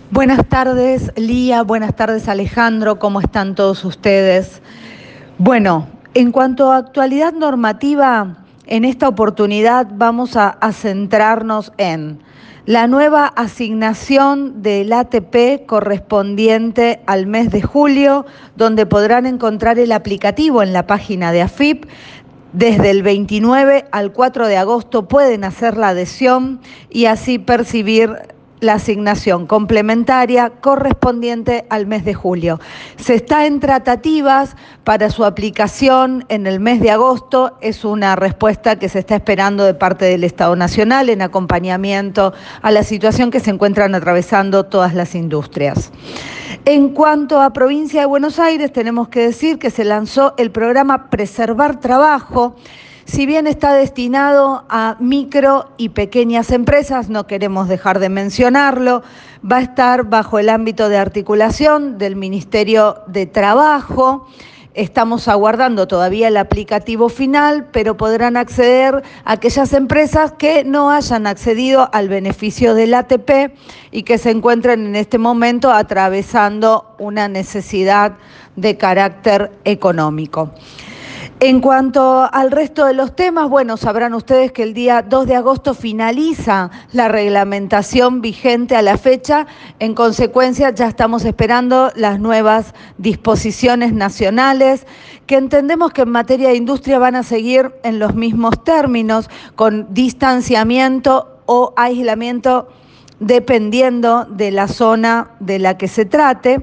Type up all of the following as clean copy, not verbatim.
Buenas tardes, Lía, buenas tardes, Alejandro, ¿cómo están todos ustedes? Bueno, en cuanto a actualidad normativa, en esta oportunidad vamos a centrarnos en la nueva asignación del ATP correspondiente al mes de julio, donde podrán encontrar el aplicativo en la página de AFIP. Desde el 29 al 4 de agosto pueden hacer la adhesión y así percibir la asignación complementaria correspondiente al mes de julio. Se está en tratativas para su aplicación en el mes de agosto. Es una respuesta que se está esperando de parte del Estado Nacional en acompañamiento a la situación que se encuentran atravesando todas las industrias. En cuanto a provincia de Buenos Aires, tenemos que decir que se lanzó el programa Preservar Trabajo. Si bien está destinado a micro y pequeñas empresas, no queremos dejar de mencionarlo, va a estar bajo el ámbito de articulación del Ministerio de Trabajo. Estamos aguardando todavía el aplicativo final, pero podrán acceder a aquellas empresas que no hayan accedido al beneficio del ATP y que se encuentren en este momento atravesando una necesidad de carácter económico. En cuanto al resto de los temas, bueno, sabrán ustedes que el día 2 de agosto finaliza la reglamentación vigente a la fecha. En consecuencia, ya estamos esperando las nuevas disposiciones nacionales, que entendemos que en materia de industria van a seguir en los mismos términos, con distanciamiento o aislamiento dependiendo de la zona de la que se trate.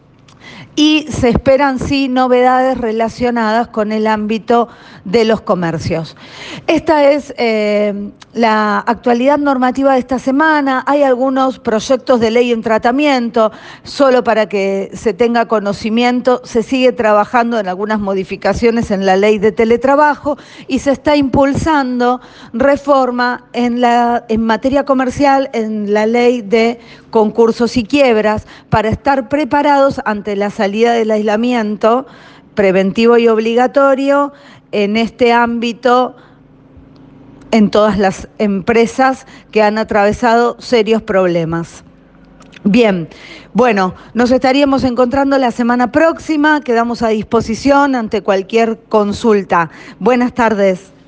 Y se esperan, sí, novedades relacionadas con el ámbito de los comercios. Esta es la actualidad normativa de esta semana. Hay algunos proyectos de ley en tratamiento, solo para que se tenga conocimiento. Se sigue trabajando en algunas modificaciones en la ley de teletrabajo y se está impulsando reforma en materia comercial en la ley de concursos y quiebras para estar preparados ante la salida del aislamiento preventivo y obligatorio en este ámbito en todas las empresas que han atravesado serios problemas. Bien, bueno, nos estaríamos encontrando la semana próxima, quedamos a disposición ante cualquier consulta. Buenas tardes.